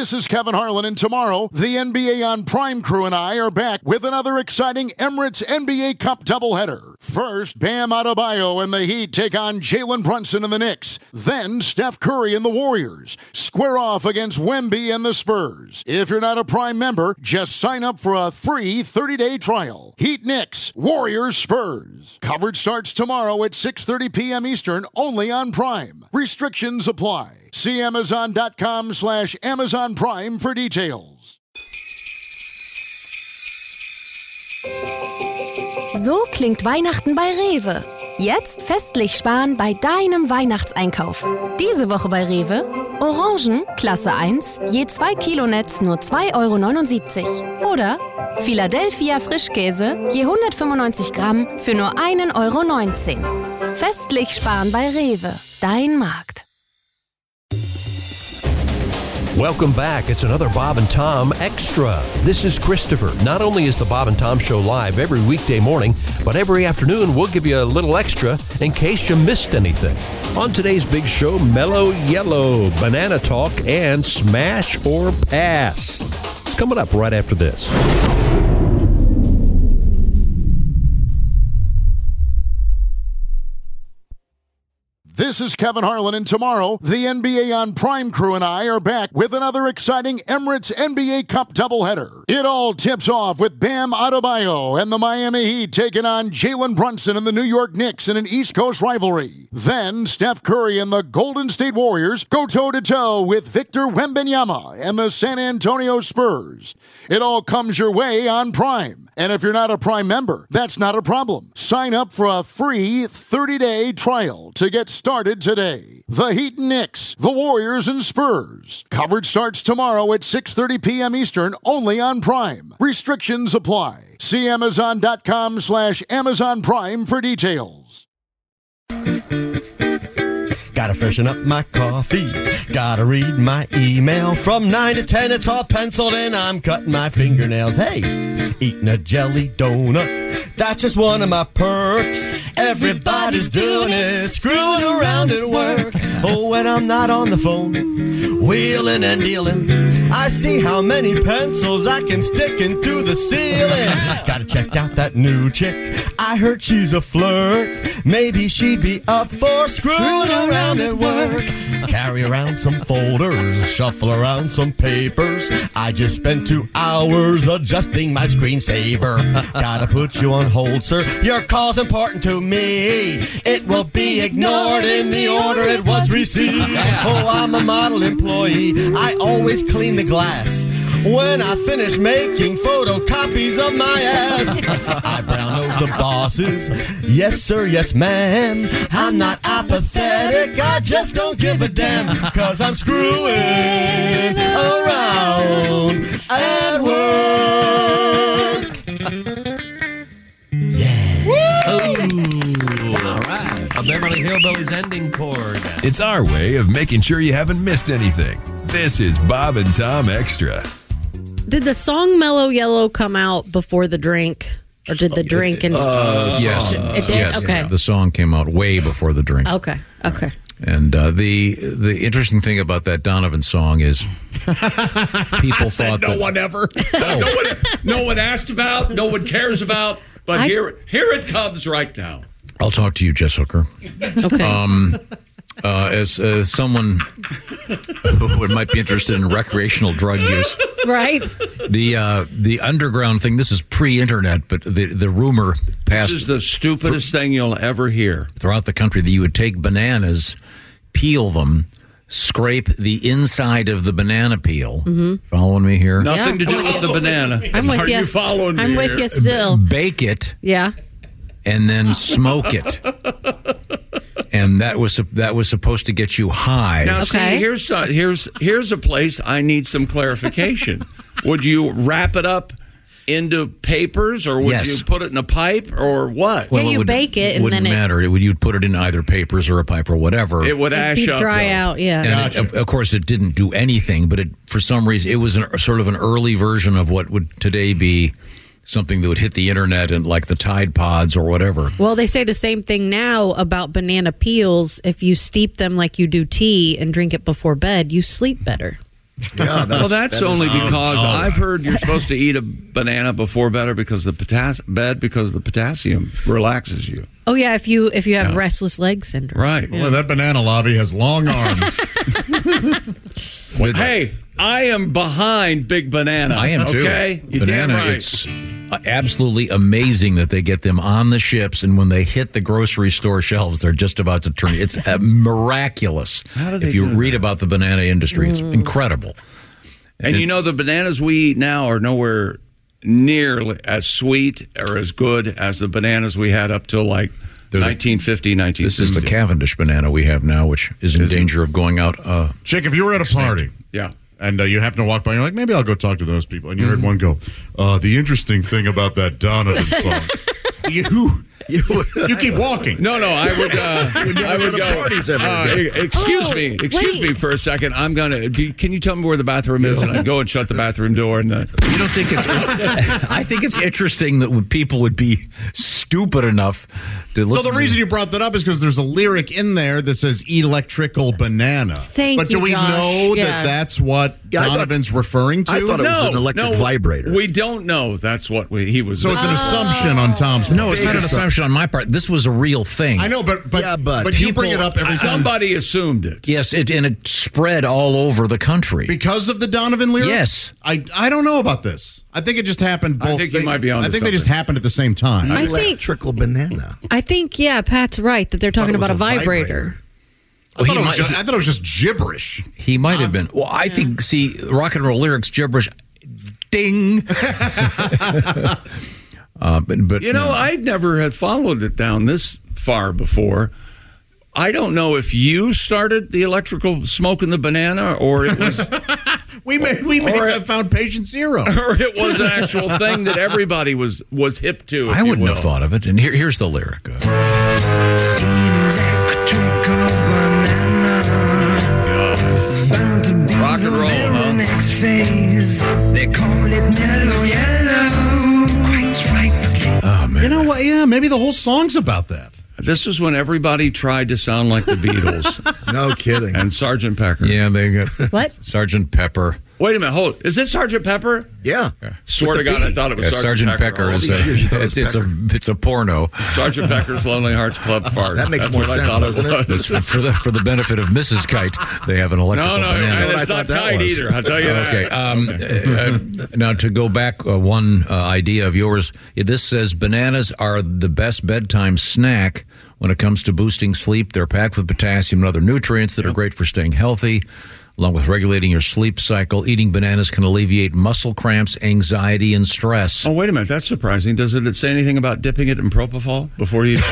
This is Kevin Harlan, and tomorrow, the NBA on Prime crew and I are back with another exciting Emirates NBA Cup doubleheader. First, Bam Adebayo and the Heat take on Jalen Brunson and the Knicks. Then, Steph Curry and the Warriors square off against Wemby and the Spurs. If you're not a Prime member, just sign up for a free 30-day trial. Heat Knicks, Warriors Spurs. Coverage starts tomorrow at 6:30 p.m. Eastern, only on Prime. Restrictions apply. See Amazon.com/Amazon Prime for details. So klingt Weihnachten bei Rewe. Jetzt festlich sparen bei deinem Weihnachtseinkauf. Diese Woche bei Rewe: Orangen, Klasse 1, je 2 Kilo Netz nur 2,79 €. Oder Philadelphia Frischkäse, je 195 Gramm für nur 1,19 €. Festlich sparen bei Rewe. Dein Markt. Welcome back. It's another Bob and Tom Extra. This is Christopher. Not only is the Bob and Tom Show live every weekday morning, but every afternoon we'll give you a little extra in case you missed anything. On today's big show, Mellow Yellow, Banana Talk, and Smash or Pass. It's coming up right after this. This is Kevin Harlan, and tomorrow, the NBA on Prime crew and I are back with another exciting Emirates NBA Cup doubleheader. It all tips off with Bam Adebayo and the Miami Heat taking on Jalen Brunson and the New York Knicks in an East Coast rivalry. Then, Steph Curry and the Golden State Warriors go toe-to-toe with Victor Wembanyama and the San Antonio Spurs. It all comes your way on Prime. And if you're not a Prime member, that's not a problem. Sign up for a free 30-day trial to get started today. The Heat and Knicks, the Warriors and Spurs. Coverage starts tomorrow at 6:30 p.m. Eastern, only on Prime. Restrictions apply. See Amazon.com/Amazon Prime for details. Gotta freshen up my coffee. Gotta read my email. From 9 to 10, it's all penciled in. I'm cutting my fingernails. Hey, eating a jelly donut. That's just one of my perks. Everybody's doing it. Screwing around at work. Oh, when I'm not on the phone, wheeling and dealing, I see how many pencils I can stick into the ceiling. Gotta check out that new chick. I heard she's a flirt. Maybe she'd be up for screwing around at work. Carry around some folders, shuffle around some papers. I just spent 2 hours adjusting my screensaver. Gotta put you on hold, sir. Your call's important to me. It will be ignored in the order it was received. Oh, I'm a model employee. I always clean the glass when I finish making photocopies of my ass. I brown nose the bosses. Yes, sir, yes, ma'am. I'm not apathetic. I just don't give a damn. 'Cause I'm screwing around at work. Yeah. Ooh. All right. A Beverly Hillbillies ending chord. It's our way of making sure you haven't missed anything. This is Bob and Tom Extra. Did the song Mellow Yellow come out before the drink? Or did the drink and... Yes. It did? Yes. Okay. The song came out way before the drink. Okay. And the interesting thing about that Donovan song is people thought no one ever. No one asked about, no one cares about, but here it comes right now. I'll talk to you, Jess Hooker. Okay. As someone who might be interested in recreational drug use, Right. The underground thing. This is pre-internet, but the rumor passed. This is the stupidest thing you'll ever hear throughout the country that you would take bananas, peel them, scrape the inside of the banana peel. Mm-hmm. Following me here? Nothing to do with the banana. I'm with you. Are you following me? I'm with you still. Bake it. Yeah. And then smoke it. And that was supposed to get you high. Now, see, here's a place I need some clarification. Would you wrap it up into papers, or would you put it in a pipe, or what? Well, you bake it, and wouldn't then matter. You'd put it in either papers or a pipe or whatever. It would ash up, dry out. Yeah. And of course, it didn't do anything. But for some reason, it was sort of an early version of what would today be something that would hit the internet and like the Tide Pods or whatever. Well, they say the same thing now about banana peels. If you steep them like you do tea and drink it before bed, you sleep better. Yeah, that's only because I've heard you're supposed to eat a banana before bed because the potassium relaxes you. Oh yeah, if you have restless leg syndrome. Right. Well, that banana lobby has long arms. Hey, I am behind Big Banana. I am too. Okay, Banana. Right. It's absolutely amazing that they get them on the ships, and when they hit the grocery store shelves, they're just about to turn. It's miraculous. How do they if you do read that? about the banana industry, it's incredible. And you know, the bananas we eat now are nowhere near as sweet or as good as the bananas we had up till like 1950, 1960. This is the Cavendish banana we have now, which is in danger of going out. Chick, if you were at a party, and you happen to walk by, and you're like, maybe I'll go talk to those people, and you heard one go, the interesting thing about that Donovan song, you keep walking. No, I would go. Excuse me for a second. I'm gonna. Can you tell me where the bathroom is? And I go and shut the bathroom door. And you don't think it's? I think it's interesting that people would be stupid enough to listen. So the reason you brought that up is because there's a lyric in there that says "electrical banana." But do we know that that's what Donovan's referring to? I thought it was an electric vibrator. We don't know. That's what he was. So it's an assumption on Tom's part. No, it's not an assumption on my part. This was a real thing. I know, but you bring it up every time. Somebody assumed it. Yes, and it spread all over the country because of the Donovan lyric. Yes, I don't know about this. I think it just happened. Both. I think you might be on. I think they just happened at the same time. Electrical banana. I think Pat's right that they're talking about a vibrator. I thought it was just gibberish. He might have been. Well, I think. See, rock and roll lyrics gibberish. Ding. But you know, I never had followed it down this far before. I don't know if you started the electrical smoking the banana, or it was we may have found patient zero, or it was an actual thing that everybody was hip to. I wouldn't have thought of it. And here's the lyric. Rock and roll, huh? Next phase, they call it mellow yellow. Quite right. Oh man! You know what? Yeah, maybe the whole song's about that. This is when everybody tried to sound like the Beatles. No kidding. And Sgt. Pepper. Yeah, they got what? Sgt. Pepper. Wait a minute, hold. Is it Sgt. Pepper? Yeah. Swear to God, I thought it was Sgt. Pecker. It's a porno. Sgt. Pecker's Lonely Hearts Club Fart. That makes more sense, doesn't it? For the benefit of Mrs. Kite, they have an electrical banana. No, it's not Kite either. I'll tell you that. Okay. Now, to go back one idea of yours, this says bananas are the best bedtime snack when it comes to boosting sleep. They're packed with potassium and other nutrients that are great for staying healthy. Along with regulating your sleep cycle, eating bananas can alleviate muscle cramps, anxiety, and stress. Oh, wait a minute. That's surprising. Does it say anything about dipping it in propofol before you...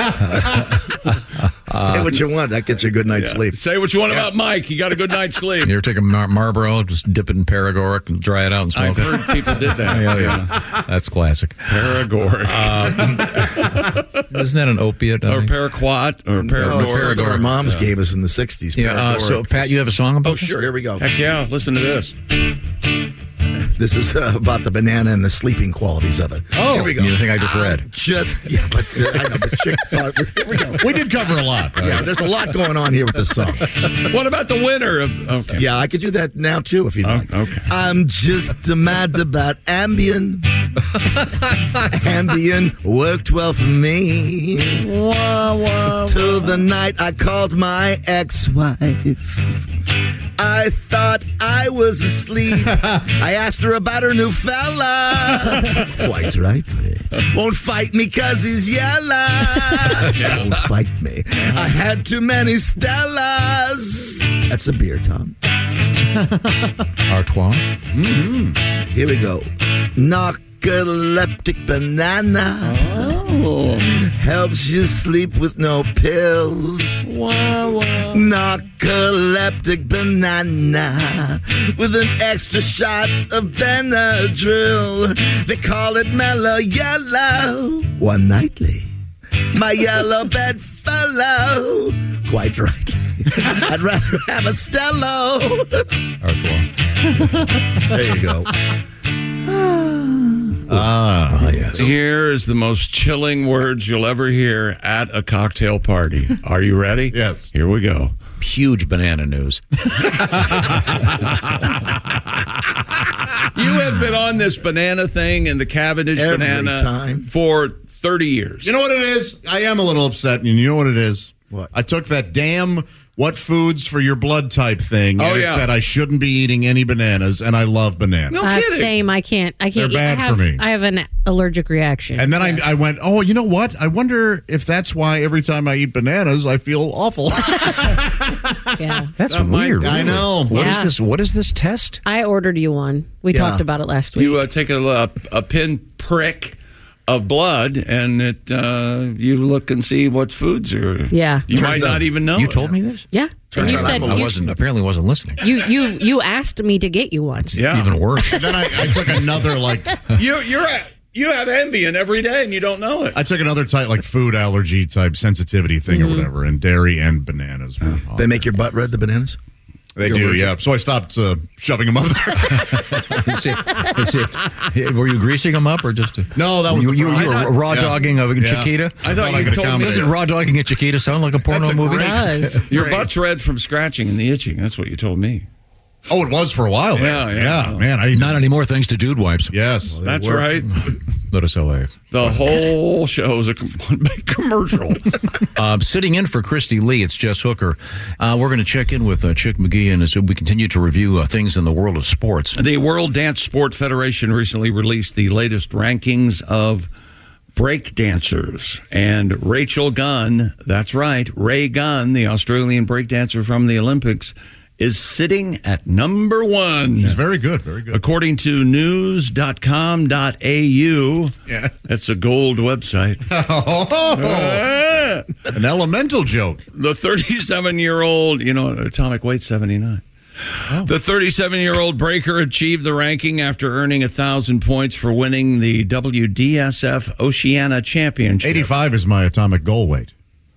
Say what you want. That gets you a good night's sleep. Say what you want about Mike. You got a good night's sleep. You ever take a Marlboro, just dip it in Paregoric and dry it out and smoke I've heard people did that. Yeah. That's classic. Paregoric. Isn't that an opiate? Or Paraquat or Paregoric. Our moms gave us in the 60s. Yeah, so, Pat, you have a song about Oh, sure. Here we go. Heck yeah. Listen to this. This is about the banana and the sleeping qualities of it. Oh, here we go. You think I just read? I know, but chick, here we go. We did cover a lot. Yeah, there's a lot going on here with this song. What about the winner? Okay. Yeah, I could do that now, too, if you like. Okay. I'm just mad about Ambien. Ambien worked well for me. Till the night I called my ex-wife. I thought I was asleep. I asked her about her new fella. Quite rightly. Won't fight me 'cause he's yellow. Won't fight me. I had too many Stellas. That's a beer, Tom. Artois. Mm-hmm. Here we go. Narcoleptic banana. Oh. Helps you sleep with no pills. Wow. Narcoleptic banana with an extra shot of Benadryl. They call it mellow yellow. One nightly, my yellow bedfellow. Quite rightly, I'd rather have a Stello. Artois. There you go. Yes. Here is the most chilling words you'll ever hear at a cocktail party. Are you ready? Yes. Here we go. huge banana news. You have been on this banana thing and the Cavendish Every banana time. for 30 years. You know what it is? I am a little upset, and you know what it is? What? I took that damn what foods for your blood type thing, and it yeah. said I shouldn't be eating any bananas, and I love bananas. No kidding. Same. I can't. They're bad for me. I have an allergic reaction. And then I went, oh, you know what? I wonder if that's why every time I eat bananas, I feel awful. Yeah. That's weird. I know. What is this? What is this test? I ordered you one. We talked about it last week. You take a pin prick of blood, and it you look and see what foods are. Yeah. You might not even know. You told me this? Yeah. And you said I apparently wasn't listening. You asked me to get you one. Yeah. Even worse. And then I took another, You have Ambien every day, and you don't know it. I took another type, food allergy type sensitivity thing or whatever, and dairy and bananas. They make your butt red, the bananas? They do, yeah. So I stopped shoving them up there. Were you greasing them up or just? No, that was you were raw dogging a Chiquita. I thought you told me. Doesn't raw dogging a Chiquita sound like a porno movie? It does. Your butt's red from scratching and the itching. That's what you told me. Oh, it was for a while. Yeah. Man, Not anymore, thanks to Dude Wipes. Yes, That's right. Notice LA. The whole show is a one big commercial. Sitting in for Christy Lee, it's Jess Hooker. We're going to check in with Chick McGee, and as we continue to review things in the world of sports. The World Dance Sport Federation recently released the latest rankings of break dancers, and Rachel Gunn, that's right, Ray Gunn, the Australian break dancer from the Olympics, is sitting at number 1. She's very good, very good. According to news.com.au, that's a gold website. An elemental joke. The 37-year-old, atomic weight 79. The 37-year-old breaker achieved the ranking after earning 1,000 points for winning the WDSF Oceania Championship. 85 is my atomic goal weight.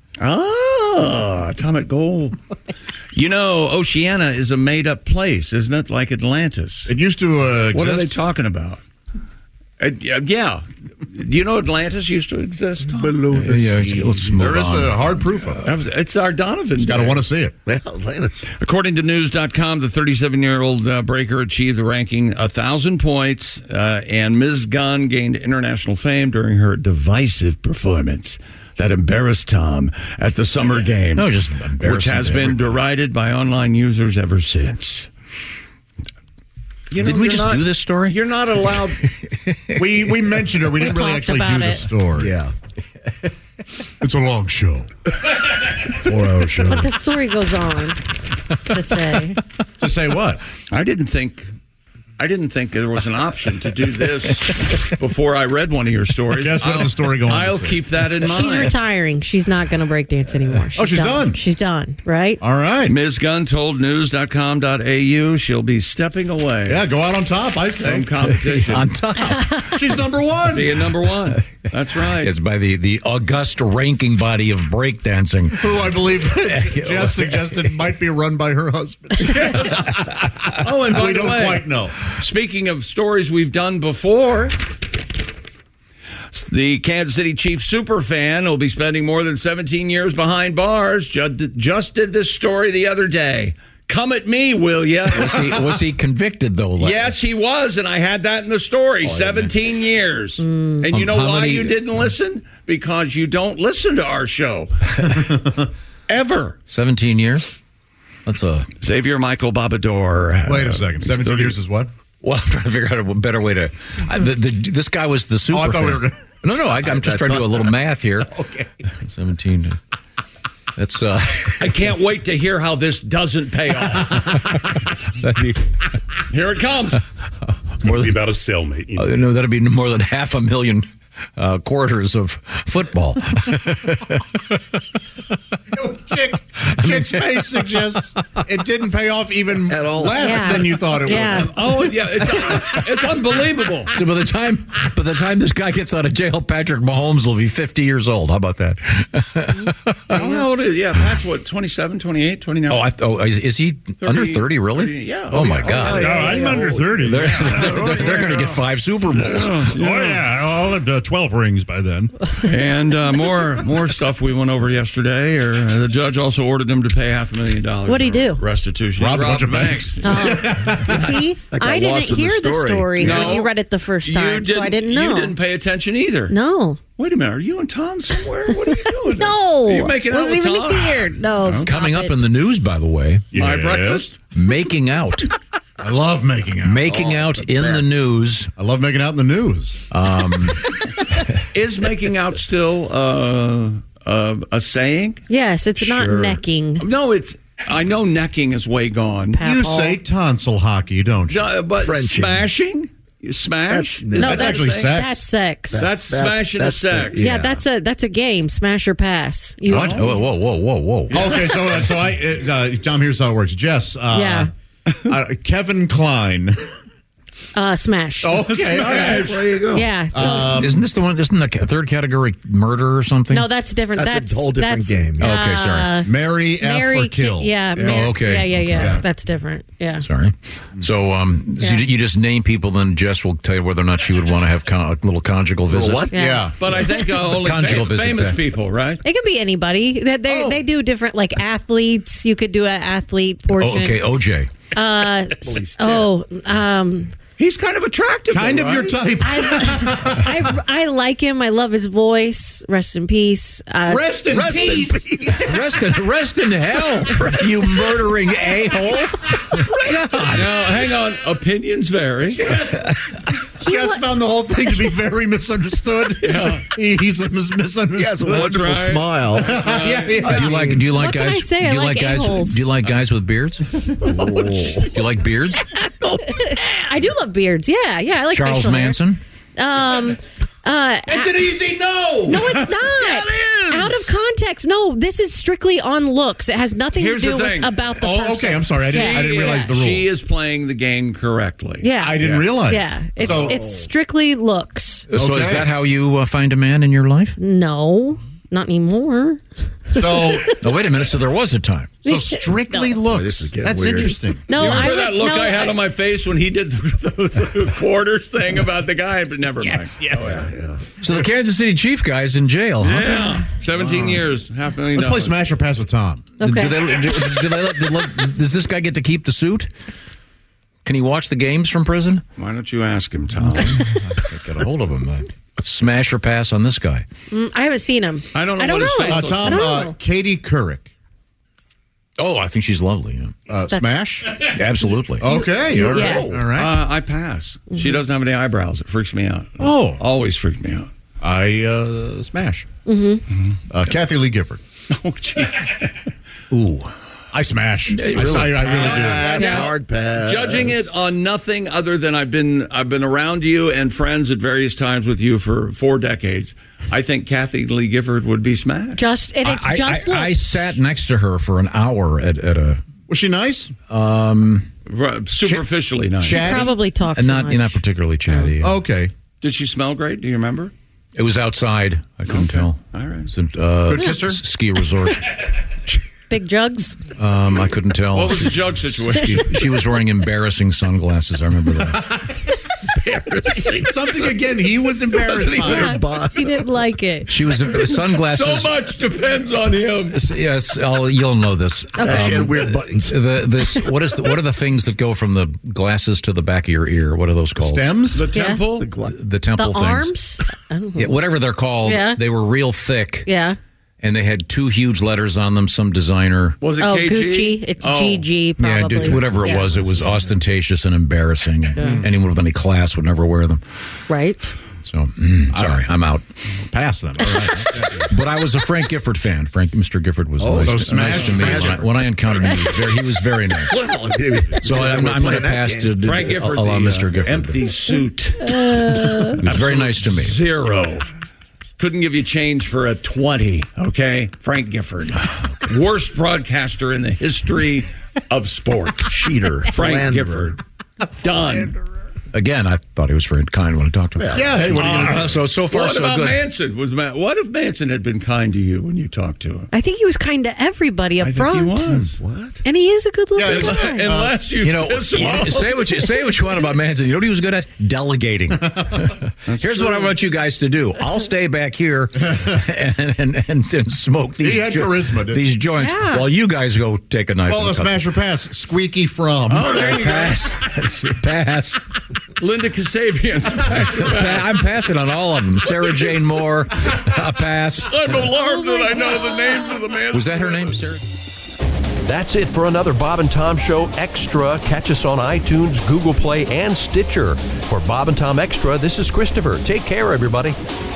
Atomic goal. Oceania is a made-up place, isn't it? Like Atlantis. It used to exist. What are they talking about? Yeah. Do you know Atlantis used to exist? Below the sea. Let's move There is on. a hard proof of it. It's our Donovan. Got to want to see it. Well, Atlantis. According to news.com, the 37-year-old breaker achieved the ranking 1,000 points, and Ms. Gunn gained international fame during her divisive performance that embarrassed Tom at the Summer Games, which has been derided by online users ever since. Didn't we just do this story? You're not allowed. We mentioned it. We didn't really actually do the story. Yeah. It's a long show. 4-hour show. But the story goes on to say. To say what? I didn't think there was an option to do this before I read one of your stories. Guess what the story going on? I'll keep that in mind. She's retiring. She's not going to break dance anymore. She's done. She's done, right? All right. Ms. Gunn told news.com.au she'll be stepping away. Yeah, go out on top, I say. From competition. On top. She's number 1. Being number 1. That's right. It's by the august ranking body of breakdancing. Who I believe Jess suggested might be run by her husband. Oh, and by we the don't way, quite know. Speaking of stories we've done before, the Kansas City Chiefs superfan will be spending more than 17 years behind bars. Just did this story the other day. Come at me, will ya? Was he convicted, though? Yes, he was, and I had that in the story. 17 years. And you know why you didn't listen? Because you don't listen to our show. Ever. 17 years? That's a... Xavier Michael Babador. Wait a second. 17 years is what? Well, I'm trying to figure out a better way to... this guy was the super I thought we fan. were... No, I'm just trying to do a little math here. Okay. 17... That's I can't wait to hear how this doesn't pay off. Here it comes. It'll be about a cellmate. No, that'd be more than 500,000 quarters of football. Chick's face suggests it didn't pay off even less than you thought it would. Oh, yeah. It's unbelievable. So by the time this guy gets out of jail, Patrick Mahomes will be 50 years old. How about that? How old is he? Yeah, Pat's what, 27, 28, 29? Is he 30, under 30, really? 30, yeah. Oh, my God. I'm under 30. They're going to get 5 Super Bowls. I'll have 12 rings by then. And more stuff we went over yesterday. The judge also ordered him to pay $500,000. What'd he do? Restitution. Robbed a bunch of banks. See, I didn't hear the story when you read it the first time, so I didn't know. You didn't pay attention either. No. Wait a minute. Are you and Tom somewhere? What are you doing? No. Are you making out Wasn't with even Tom? here. No. Coming up in the news, by the way. My breakfast? Making out. I love making out. Making out in the news. I love making out in the news. Is making out still a saying? Yes, it's not necking. No, I know necking is way gone. You say tonsil hockey, don't you? No, but smashing? You smash? That's actually sex. That's sex. That's smashing a sex. Yeah, that's a game. Smash or pass. What? Whoa. Okay, so Tom, here's how it works. Jess, Kevin Klein. Smash. Okay, all right. There you go. Yeah. So, Isn't this the one? Isn't the third category murder or something? no, that's different. That's a whole different game. Okay, sorry. Marry, F, or kill. Yeah. Oh, okay. Yeah. That's different. Yeah. Sorry. So, you just name people, then Jess will tell you whether or not she would want to have a little conjugal visit. What? Yeah. But I think only Conjugal visit famous back. people, right? It could be anybody. They do different, like athletes. You could do an athlete portion. Oh, okay, OJ. He's kind of attractive. Kind though, of your right? type. I like him. I love his voice. Rest in peace. Rest in peace. Rest in hell, you murdering a-hole. Now, hang on. Opinions vary. Jess found the whole thing to be very misunderstood. Yeah. He's misunderstood. He has a wonderful smile. Do you like What can guys? I say? I Do you like a-holes. Do you like guys with beards? Do you like beards? I do love beards. Yeah. I like Charles facial hair. Manson. It's an easy no. No, it's not. It is. Out of context. No, this is strictly on looks. It has nothing Here's to the do thing. about the person. Okay. I'm sorry. I didn't realize the rules. She is playing the game correctly. Yeah. I didn't realize. Yeah. It's strictly looks. So is that how you find a man in your life? No, not anymore. So Oh, wait a minute. So there was a time. strictly looks. this is getting That's weird. interesting. No, You remember I that look I had on my face when he did the quarters thing about the guy? But never mind. Yes. So the Kansas City Chief guy's in jail, huh? Yeah. 17 years, $500,000. Let's play Smash or Pass with Tom. Okay. Does this guy get to keep the suit? Can he watch the games from prison? Why don't you ask him, Tom? Get a hold of him, then. Smash or pass on this guy? I haven't seen him. I don't know what his face looks Tom, I don't know. Katie Couric. Oh, I think she's lovely. Yeah. Smash? Absolutely. Okay. All right. Yeah. All right. I pass. She doesn't have any eyebrows. It freaks me out. Oh. Always freaked me out. I smash. Kathy Lee Gifford. Oh, jeez. Ooh. I smash. I really do. That's Now, hard pass. Judging it on nothing other than I've been around you and friends at various times with you for 4 decades. I think Kathy Lee Gifford would be smashed. I sat next to her for an hour at a. Was she nice? Superficially nice. Chatty? Probably talked too Not much. particularly chatty. Okay. Did she smell great? Do you remember? It was outside. I couldn't tell. All right. It's a, Good kisser? ski resort. Big jugs. I couldn't tell. What was the jug situation? She was wearing embarrassing sunglasses. I remember that. Something again he was embarrassed by. He didn't like it. She was sunglasses. So much depends on him. Yes, you'll know this. She had weird buttons. What are the things that go from the glasses to the back of your ear? What are those called? Stems? The temple? The temple The things. arms? Yeah, whatever they're called. Yeah. They were real thick. Yeah. And they had 2 huge letters on them. Some designer. Was it Oh, KG? Gucci. It's GG, probably. Yeah, whatever it was. It was ostentatious and embarrassing. And anyone with any class would never wear them. Right. So, sorry, I'm out. Pass them. All right. But I was a Frank Gifford fan. Mr. Gifford was nice, so nice to me. Smash. When I encountered him, he was very nice. So I'm going to pass to Frank Gifford, allow Mr. Gifford. empty suit. He was very nice to me. 0. Couldn't give you change for a 20, okay? Frank Gifford. Worst broadcaster in the history of sports. Cheater. Frank Philanderer. Gifford. Done. Again, I thought he was very kind when I talked to him. Yeah, hey, what are you going to do? So far, what so about good. Manson? What if Manson had been kind to you when you talked to him? I think he was kind to everybody up front. Think he was. What? And he is a good looking guy. Unless you piss him off. Say what you want about Manson. You know what he was good at? Delegating. Here's what I want you guys to do. I'll stay back here and smoke these. He had charisma, didn't he? These joints while you guys go take a nice. Well, a smash or pass. Squeaky from. Oh, there you Pass. Linda Kasabian. I'm passing on all of them. Sarah Jane Moore, a pass. I'm alarmed that I know the names of the man. Was that her name, Sarah? That's it for another Bob and Tom Show Extra. Catch us on iTunes, Google Play, and Stitcher. For Bob and Tom Extra, this is Christopher. Take care, everybody.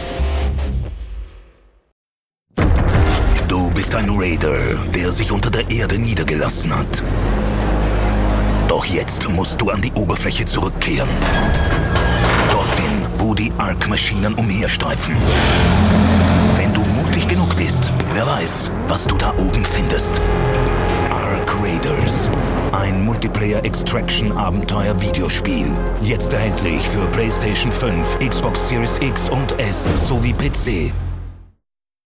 Du bist ein Raider, der sich unter der Erde niedergelassen hat. Doch jetzt musst du an die Oberfläche zurückkehren. Dorthin, wo die Ark-Maschinen umherstreifen. Wenn du mutig genug bist, wer weiß, was du da oben findest. Ark Raiders. Ein Multiplayer-Extraction-Abenteuer-Videospiel. Jetzt erhältlich für PlayStation 5, Xbox Series X und S sowie PC.